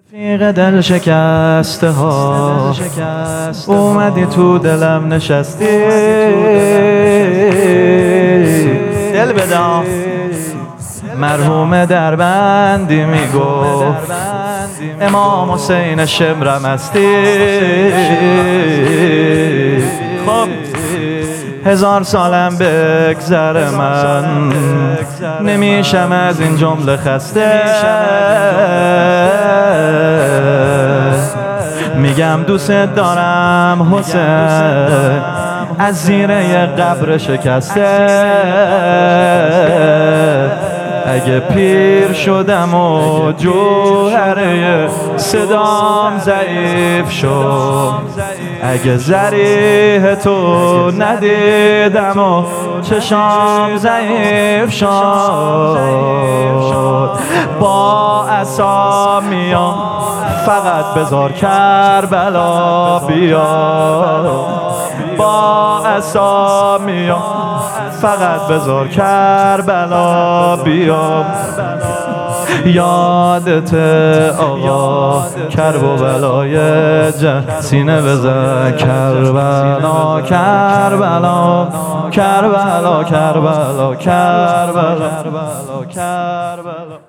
رفیق دل شکسته ها اومدی تو دلم نشستی، دل بدم مرحوم دربندی میگفت امام حسین شمرم هستی. خب 1000 سالم بگذره من نمیشم از این جمله خسته. میگم دوست دارم حسین از زیر یه قبر شکسته. اگه پیر شدم و جوهره صدام ضعیف شد، اگه ذریح تو ندیدم و چشام ضعیف شد، با عصا میام فقط بذار کربلا بیا، با عصا میام فقط بذار کربلا بیا. یادت آقا کرب و بلای سینه بزن کربلا کربلا کربلا کربلا کربلا کربلا.